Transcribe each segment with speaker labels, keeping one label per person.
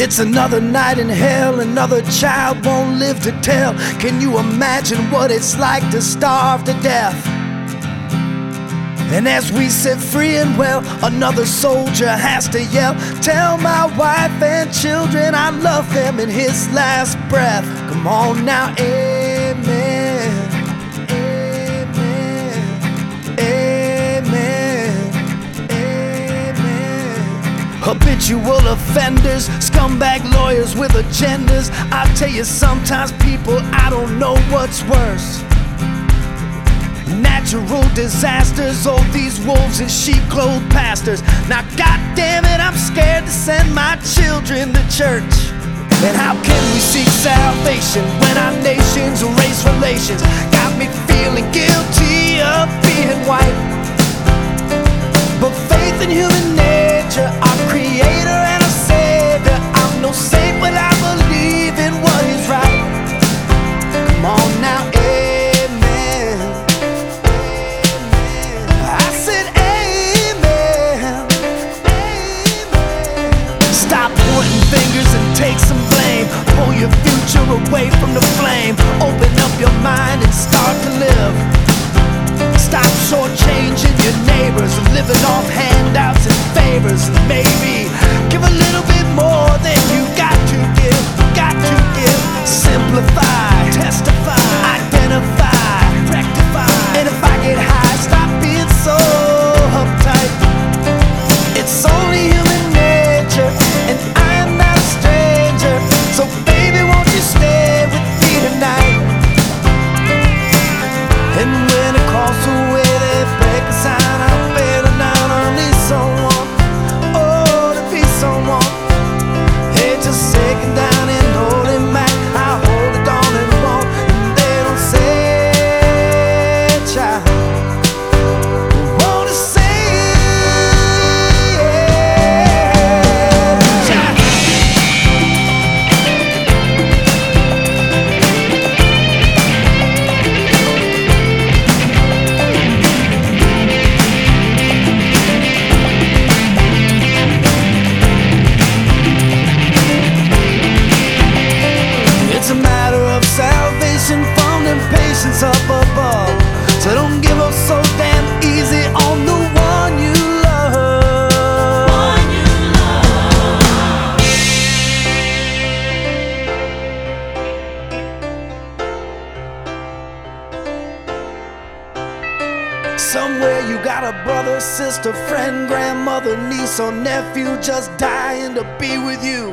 Speaker 1: It's another night in hell, another child won't live to tell. Can you imagine what it's like to starve to death? And as we sit free and well, another soldier has to yell, tell my wife and children I love them in his last breath. Come on now, amen, amen, amen, amen. Habitual offenders, scumbag lawyers with agendas. I tell you, sometimes people, I don't know what's worse. Natural disasters, oh these wolves in sheep-clothed pastors. Now goddamn it, I'm scared to send my children to church. And how can we seek salvation when our nations erase relations? Got me feeling guilty of being white. But faith in human nature, our creator and our savior. I'm no saint, but I believe in what is right. Come on now, fingers and take some blame. Pull your future away from the flame. Open up your mind and start to live. Stop shortchanging your neighbors, living off handouts and favors. Maybe give a little bit more than you got to give. Got to give. Simplify, testify, identify, rectify. And if I get high, stop being so uptight. It's only human nature, and I'm not a stranger. So baby, won't you stay with me tonight? And when across the way they break a sign, I'm feeling down, I need someone, oh, to be someone. Hey, just take it down and hold it back. I hold it on and won't, and they don't say, child. Up above, so don't give up so damn easy on the one you love. One you love. Somewhere you got a brother, sister, friend, grandmother, niece, or nephew just dying to be with you.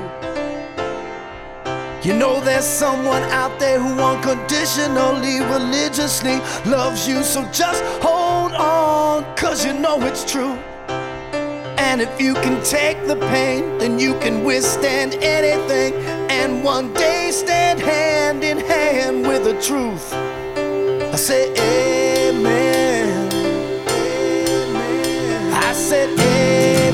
Speaker 1: You know there's someone out there who unconditionally, religiously loves you. So just hold on, cause you know it's true. And if you can take the pain, then you can withstand anything. And one day stand hand in hand with the truth. I say amen, amen. I said amen.